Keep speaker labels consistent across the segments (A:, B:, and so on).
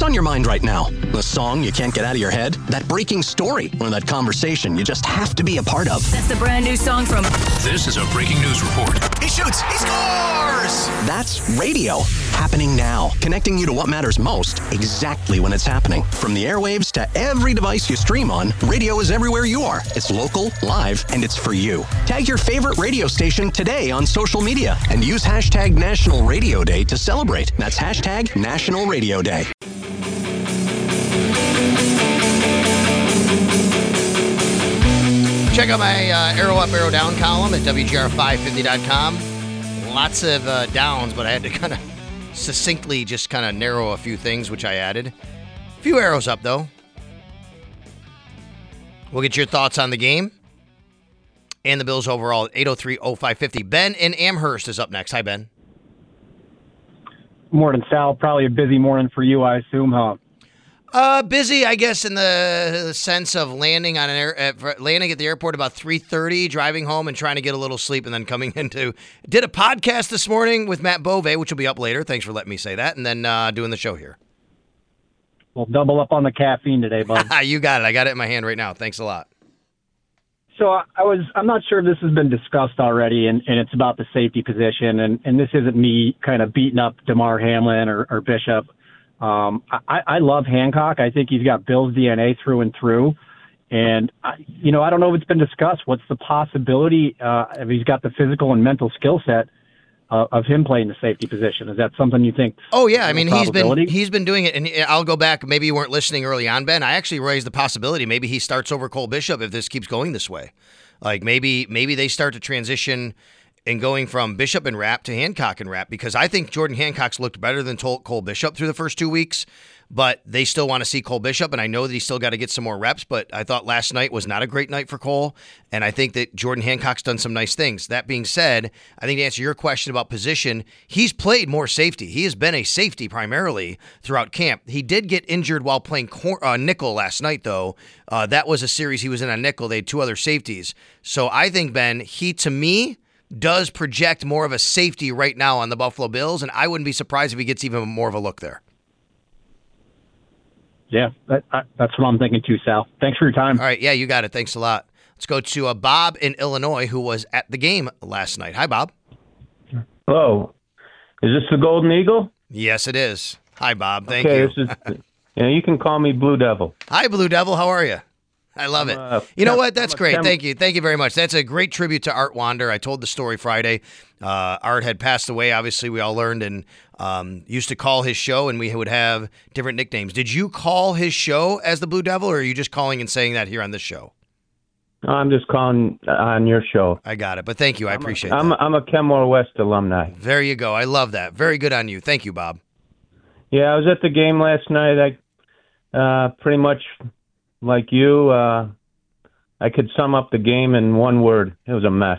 A: What's on your mind right now? The song you can't get out of your head? That breaking story? Or that conversation you just have to be a part of?
B: That's the brand new song from...
C: This is a breaking news report.
A: He shoots! He scores! That's radio. Happening now. Connecting you to what matters most, exactly when it's happening. From the airwaves to every device you stream on, radio is everywhere you are. It's local, live, and it's for you. Tag your favorite radio station today on social media and use hashtag National Radio Day to celebrate. That's hashtag National Radio Day.
D: Check out my Arrow Up, Arrow Down column at WGR550.com. Lots of downs, but I had to kind of succinctly just kind of narrow a few things, which I added. A few arrows up, though. We'll get your thoughts on the game and the Bills overall at 803-0550. Ben in Amherst is up next. Hi, Ben.
E: Morning, Sal. Probably a busy morning for you, I assume, huh?
D: Busy, I guess, in the sense of landing on landing at the airport about 3:30, driving home and trying to get a little sleep, and then coming into did a podcast this morning with Matt Bove, which will be up later. Thanks for letting me say that, and then doing the show here.
E: We'll double up on the caffeine today, bud.
D: You got it. I got it in my hand right now. Thanks a lot.
E: So I'm not sure if this has been discussed already, and it's about the safety position, and this isn't me kind of beating up DeMar Hamlin or Bishop. I love Hancock. I think he's got Bill's DNA through and through. And, I don't know if it's been discussed. What's the possibility if he's got the physical and mental skill set of him playing the safety position? Is that something you think?
D: Oh, yeah. I mean, he's been doing it. And I'll go back. Maybe you weren't listening early on, Ben. I actually raised the possibility maybe he starts over Cole Bishop if this keeps going this way. Like maybe they start to transition and going from Bishop and Rapp to Hancock and Rapp, because I think Jordan Hancock's looked better than Cole Bishop through the first 2 weeks, but they still want to see Cole Bishop, and I know that he's still got to get some more reps, but I thought last night was not a great night for Cole, and I think that Jordan Hancock's done some nice things. That being said, I think to answer your question about position, he's played more safety. He has been a safety primarily throughout camp. He did get injured while playing nickel last night, though. That was a series he was in on nickel. They had two other safeties. So I think, Ben, he, to me, does project more of a safety right now on the Buffalo Bills, and I wouldn't be surprised if he gets even more of a look there.
E: Yeah, that's what I'm thinking too, Sal. Thanks for your time.
D: All right, yeah, you got it. Thanks a lot. Let's go to Bob in Illinois, who was at the game last night. Hi, Bob.
F: Hello. Is this the Golden Eagle?
D: Yes, it is. Hi, Bob. Thank you.
F: You can call me Blue Devil.
D: Hi, Blue Devil. How are you? I love it. You know what? That's great. Thank you. Thank you very much. That's a great tribute to Art Wander. I told the story Friday. Art had passed away, obviously, we all learned, and used to call his show, and we would have different nicknames. Did you call his show as the Blue Devil, or are you just calling and saying that here on this show?
F: I'm just calling on your show.
D: I got it, but thank you. I appreciate that.
F: I'm a Kenmore West alumni.
D: There you go. I love that. Very good on you. Thank you, Bob.
F: Yeah, I was at the game last night. I pretty much... like you, I could sum up the game in one word. It was a mess.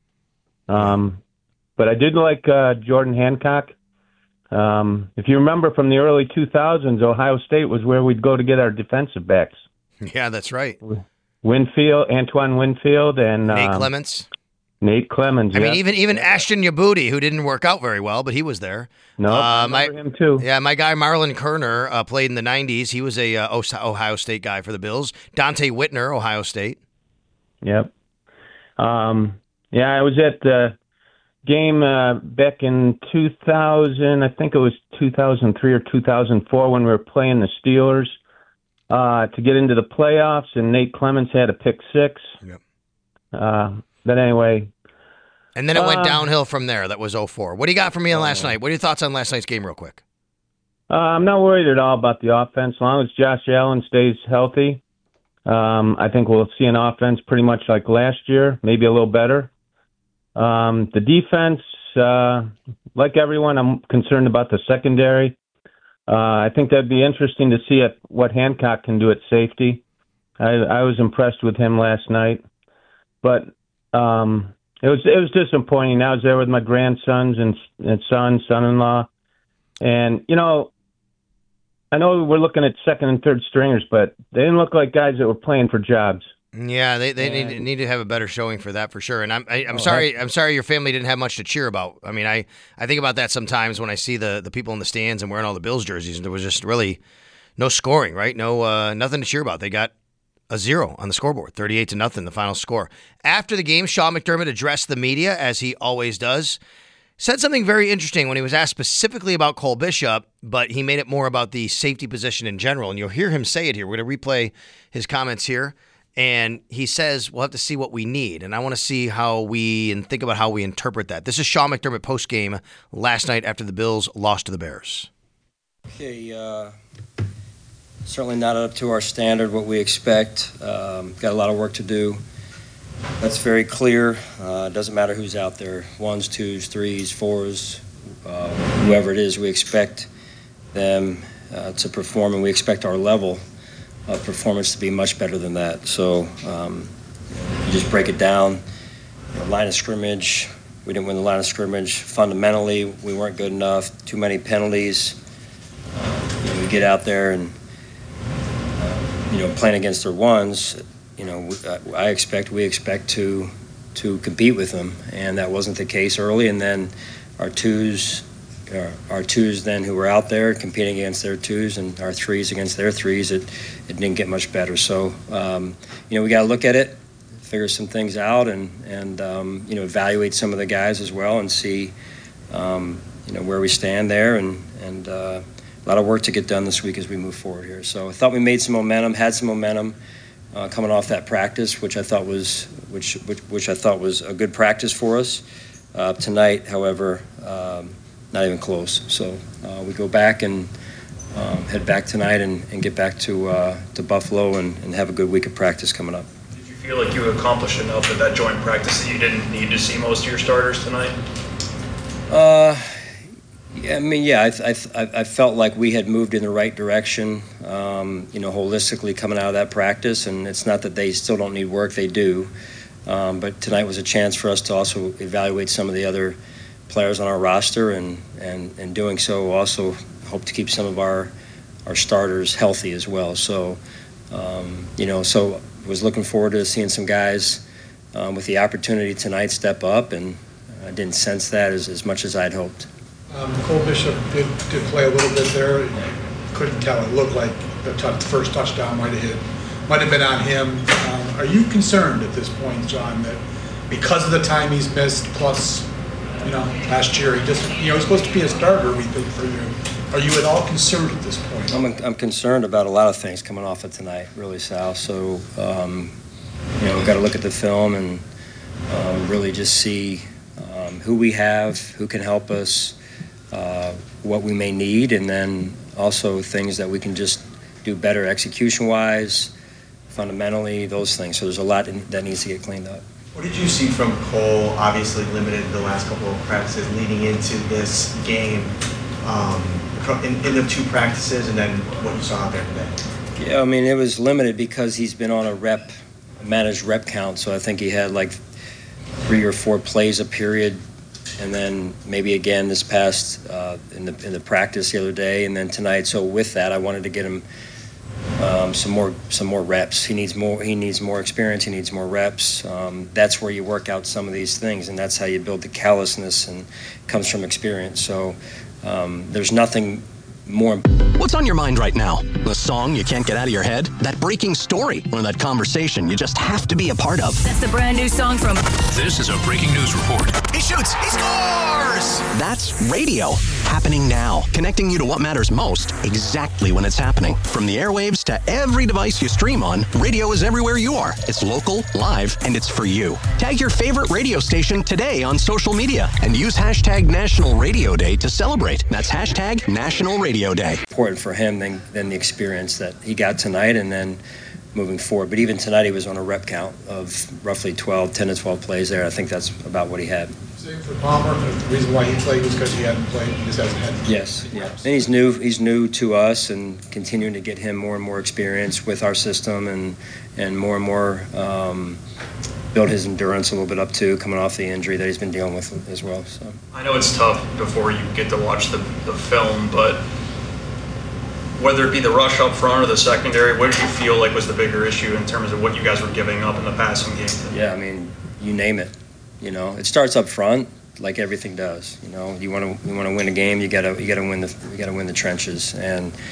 F: But I did like Jordan Hancock. If you remember from the early 2000s, Ohio State was where we'd go to get our defensive backs.
D: Yeah, that's right.
F: Antoine Winfield, and
D: Nate Clements.
F: Nate Clemens.
D: I mean, even Ashton Yabuti, who didn't work out very well, but he was there.
F: No, I remember him too.
D: Yeah, my guy Marlon Kerner played in the 90s. He was a Ohio State guy for the Bills. Dante Whitner, Ohio State.
F: Yep. I was at the game back in 2000. I think it was 2003 or 2004 when we were playing the Steelers to get into the playoffs, and Nate Clemens had a pick six.
D: Yep.
F: But anyway.
D: And then it went downhill from there. That was 04. What do you got for me on last night? What are your thoughts on last night's game real quick?
F: I'm not worried at all about the offense. As long as Josh Allen stays healthy, I think we'll see an offense pretty much like last year, maybe a little better. The defense, like everyone, I'm concerned about the secondary. I think that'd be interesting to see what Hancock can do at safety. I was impressed with him last night. But it was disappointing. I was there with my grandsons and son-in-law. And, I know we're looking at second and third stringers, but they didn't look like guys that were playing for jobs.
D: Yeah, they need to have a better showing for that for sure. And I'm sorry your family didn't have much to cheer about. I mean, I think about that sometimes when I see the people in the stands and wearing all the Bills jerseys, and there was just really no scoring, right? No, nothing to cheer about. They got a 0 on the scoreboard, 38-0, the final score. After the game, Sean McDermott addressed the media, as he always does. Said something very interesting when he was asked specifically about Cole Bishop, but he made it more about the safety position in general. And you'll hear him say it here. We're going to replay his comments here. And he says, we'll have to see what we need. And I want to see and think about how we interpret that. This is Sean McDermott postgame last night after the Bills lost to the Bears.
B: Okay, certainly not up to our standard, what we expect. Got a lot of work to do. That's very clear. It doesn't matter who's out there, 1s, 2s, 3s, 4s, whoever it is, we expect them to perform, and we expect our level of performance to be much better than that. So you just break it down. Line of scrimmage, we didn't win the line of scrimmage. Fundamentally, we weren't good enough. Too many penalties. We get out there and playing against their 1s. We expect to compete with them, and that wasn't the case early. And then our 2s then who were out there competing against their 2s, and our 3s against their 3s, it didn't get much better. So we got to look at it, figure some things out, and evaluate some of the guys as well, and see where we stand there, and a lot of work to get done this week as we move forward here. So I thought we made some momentum, had some momentum coming off that practice, which I thought was a good practice for us. Tonight, however, not even close. So we go back and head back tonight and get back to Buffalo and have a good week of practice coming up.
G: Did you feel like you accomplished enough at that joint practice that you didn't need to see most of your starters tonight? I felt like we had moved in the right direction, holistically coming out of that practice. And it's not that they still don't need work, they do. But tonight was a chance for us to also evaluate some of the other players on our roster, and doing so also hope to keep some of our starters healthy as well. So, so was looking forward to seeing some guys with the opportunity tonight step up, and I didn't sense that as much as I'd hoped.
H: Cole Bishop did play a little bit there. Couldn't tell. It looked like the first touchdown might have been on him. Are you concerned at this point, John, that because of the time he's missed, plus last year he's supposed to be a starter, we think, for you. Are you at all concerned at this point?
B: I'm concerned about a lot of things coming off of tonight, really, Sal. So we've got to look at the film and really just see who we have, who can help us, what we may need, and then also things that we can just do better execution-wise, fundamentally, those things. So there's a lot that needs to get cleaned up.
I: What did you see from Cole, obviously limited the last couple of practices leading into this game, in the 2 practices, and then what you saw out there today?
B: Yeah, it was limited because he's been on a managed rep count, so I think he had like 3 or 4 plays a period, and then maybe again this past in the practice the other day, and then tonight. So with that, I wanted to get him some more reps. He needs more experience. He needs more reps. That's where you work out some of these things, and that's how you build the callousness, and it comes from experience. So there's nothing more.
A: What's on your mind right now? The song you can't get out of your head? That breaking story? Or that conversation you just have to be a part of?
J: That's the brand new song from...
C: This is a breaking news report.
A: He shoots! He scores! That's radio. Happening now. Connecting you to what matters most, exactly when it's happening. From the airwaves to every device you stream on, radio is everywhere you are. It's local, live, and it's for you. Tag your favorite radio station today on social media and use hashtag National Radio Day to celebrate. That's hashtag National Radio Day.
B: Important for him than the experience that he got tonight, and then moving forward. But even tonight, he was on a rep count of roughly 10 to 12 plays there. I think that's about what he had.
H: Same for Palmer. The reason why he played was because he hadn't played. He just hasn't had.
B: Yes, yeah. And he's new. He's new to us, and continuing to get him more and more experience with our system, and more build his endurance a little bit up too, coming off the injury that he's been dealing with as well. So
G: I know it's tough before you get to watch the film, but whether it be the rush up front or the secondary, what did you feel like was the bigger issue in terms of what you guys were giving up in the passing game?
B: Yeah, you name it. It starts up front, like everything does. You want to win a game, you gotta win the trenches, and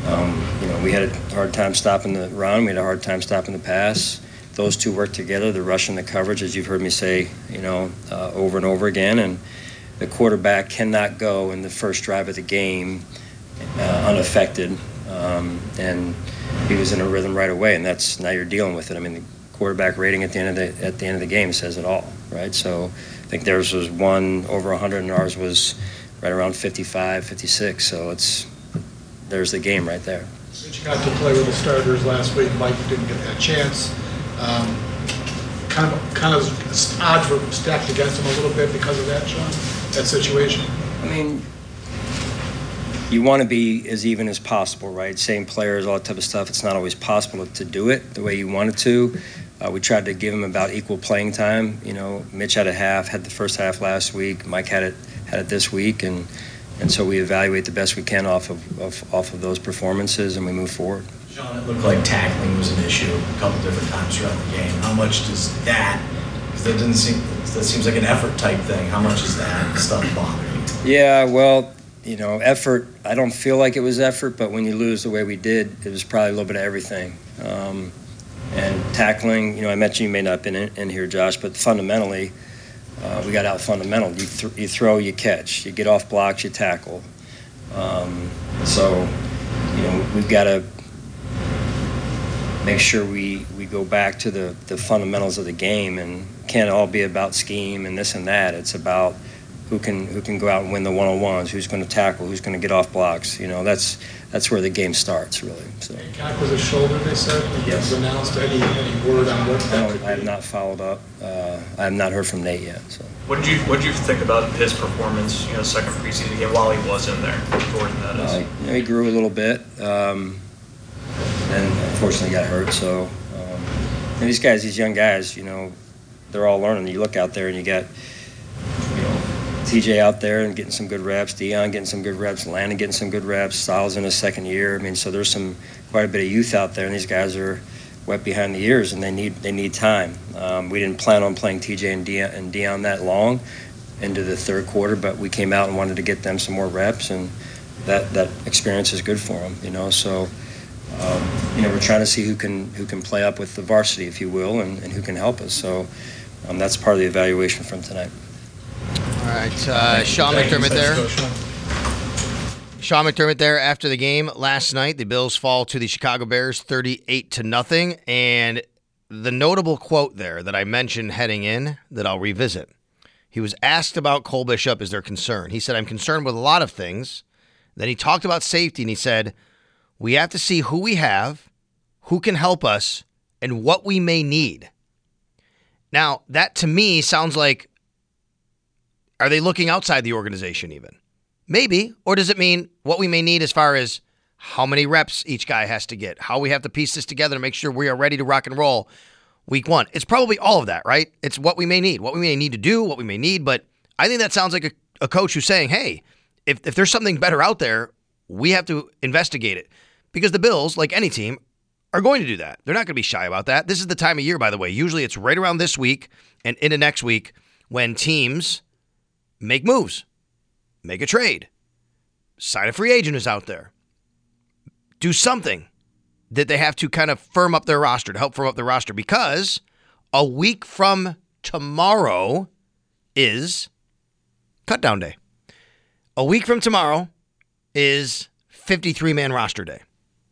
B: We had a hard time stopping the run. We had a hard time stopping the pass. Those two work together, the rush and the coverage, as you've heard me say, over and over again. And the quarterback cannot go in the first drive of the game unaffected. And he was in a rhythm right away, and now you're dealing with it. I mean, the quarterback rating at the end of the game says it all, right? So I think theirs was one over 100, and ours was right around 55, 56. So there's the game right there.
H: Since you got to play with the starters last week, Mike didn't get that chance. Kind of odds were stacked against him a little bit because of that, Sean, that situation.
B: I mean, you want to be as even as possible, right? Same players, all that type of stuff. It's not always possible to do it the way you wanted to. We tried to give him about equal playing time. Mitch had the first half last week. Mike had it this week, and so we evaluate the best we can off of those performances, and we move forward.
J: Sean, it looked like tackling was an issue a couple different times throughout the game. How much does that? Because that seems like an effort type thing. How much is that stuff bothering you?
B: Yeah, well, effort. I don't feel like it was effort, but when you lose the way we did, it was probably a little bit of everything. And tackling, I mentioned you may not have been in here, Josh, but fundamentally, we got out fundamental. You throw, you catch. You get off blocks, you tackle. So, we've got to make sure we go back to the fundamentals of the game, and can't all be about scheme and this and that. It's about who can go out and win the one-on-ones, who's going to tackle, who's going to get off blocks. That's where the game starts, really. So.
H: Hancock was a shoulder, they said.
B: Yes.
H: Was announced. Any word on what?
B: I have not followed up. I have not heard from Nate yet. So.
K: What did you think about his performance? Second preseason game while he was in there, Jordan. That is.
B: He grew a little bit, and unfortunately got hurt. So, and these young guys, they're all learning. You look out there and you got, TJ out there and getting some good reps, Dion getting some good reps, Landon getting some good reps, Styles in his second year. I mean, so there's quite a bit of youth out there, and these guys are wet behind the ears, and they need time. We didn't plan on playing TJ and Dion that long into the third quarter, but we came out and wanted to get them some more reps, and that experience is good for them. So we're trying to see who can play up with the varsity, if you will, and who can help us. So that's part of the evaluation from tonight.
D: All right, Sean McDermott there. Sean McDermott there after the game last night. The Bills fall to the Chicago Bears 38-0. And the notable quote there that I mentioned heading in that I'll revisit. He was asked about Cole Bishop as their concern. He said, I'm concerned with a lot of things. Then he talked about safety, and he said, we have to see who we have, who can help us, and what we may need. Now, that to me sounds like, are they looking outside the organization even? Maybe. Or does it mean what we may need as far as how many reps each guy has to get, how we have to piece this together to make sure we are ready to rock and roll week one? It's probably all of that, right? It's what we may need to do, what we may need. But I think that sounds like a coach who's saying, hey, if there's something better out there, we have to investigate it. Because the Bills, like any team, are going to do that. They're not going to be shy about that. This is the time of year, by the way. Usually it's right around this week and into next week when teams make moves, make a trade, sign a free agent who's out there, do something that they have to kind of firm up their roster, to help firm up their roster, because a week from tomorrow is cutdown day. A week from tomorrow is 53-man roster day.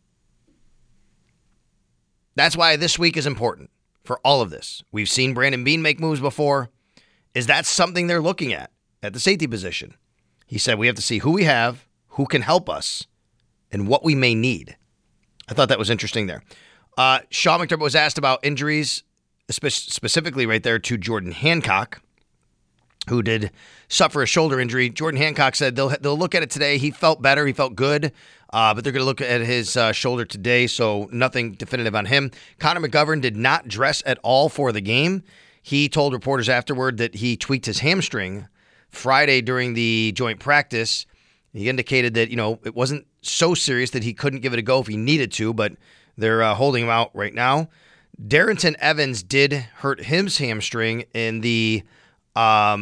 D: That's why this week is important for all of this. We've seen Brandon Beane make moves before. Is that something they're looking at the safety position? He said we have to see who we have, who can help us, and what we may need. I thought that was interesting there. Sean McDermott was asked about injuries, specifically right there to Jordan Hancock, who did suffer a shoulder injury. Jordan Hancock said they'll look at it today. He felt better. He felt good. But they're going to look at his shoulder today, so nothing definitive on him. Connor McGovern did not dress at all for the game. He told reporters afterward that he tweaked his hamstring Friday during the joint practice. He indicated that, it wasn't so serious that he couldn't give it a go if he needed to, but they're holding him out right now. Darrington Evans did hurt his hamstring in the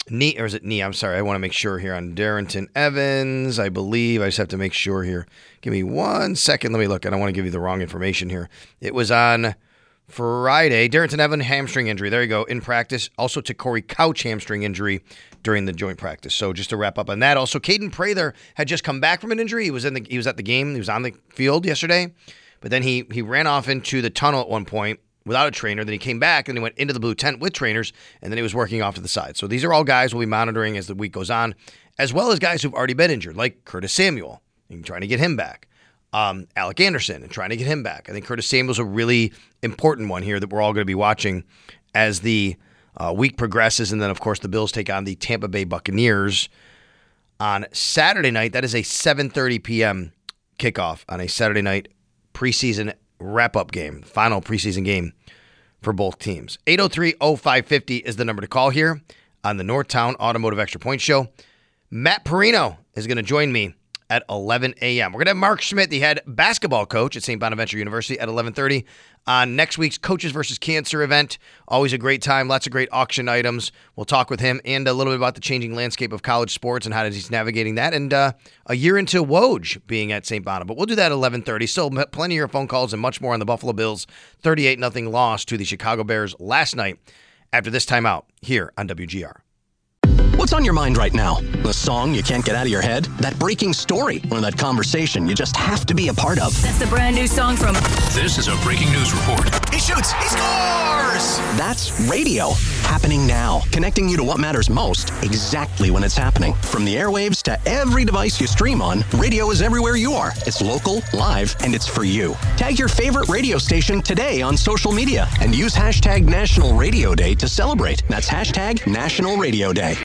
D: knee, or is it knee? I'm sorry. I want to make sure here on Darrynton Evans. I believe I just have to make sure here. Give me 1 second. Let me look. I don't want to give you the wrong information here. It was on Friday. Darrynton Evans, hamstring injury. There you go. In practice. Also to Corey Couch, hamstring injury during the joint practice. So just to wrap up on that. Also, Caden Prather had just come back from an injury. He was at the game. He was on the field yesterday. But then he ran off into the tunnel at one point without a trainer. Then he came back and he went into the blue tent with trainers, and then he was working off to the side. So these are all guys we'll be monitoring as the week goes on, as well as guys who've already been injured, like Curtis Samuel, and trying to get him back. Alec Anderson, and trying to get him back. I think Curtis Samuel's a really important one here that we're all going to be watching as the week progresses. And then, of course, the Bills take on the Tampa Bay Buccaneers on Saturday night. That is a 7:30 p.m. kickoff on a Saturday night preseason wrap-up game, final preseason game for both teams. 803-0550 is the number to call here on the Northtown Automotive Extra Point Show. Matt Perino is going to join me at 11 a.m. We're going to have Mark Schmidt, the head basketball coach at St. Bonaventure University, at 11:30 on next week's Coaches versus Cancer event. Always a great time, lots of great auction items. We'll talk with him and a little bit about the changing landscape of college sports and how he's navigating that, and a year into Woj being at St. Bonaventure. But we'll do that at 11:30. Still plenty of your phone calls and much more on the Buffalo Bills' 38-0 loss to the Chicago Bears last night after this timeout here on WGR.
A: What's on your mind right now? The song you can't get out of your head? That breaking story? Or that conversation you just have to be a part of?
L: That's the brand new song from...
C: This is a breaking news report.
A: He shoots! He scores! That's radio. Happening now. Connecting you to what matters most exactly when it's happening. From the airwaves to every device you stream on, radio is everywhere you are. It's local, live, and it's for you. Tag your favorite radio station today on social media and use hashtag National Radio Day to celebrate. That's hashtag National Radio Day.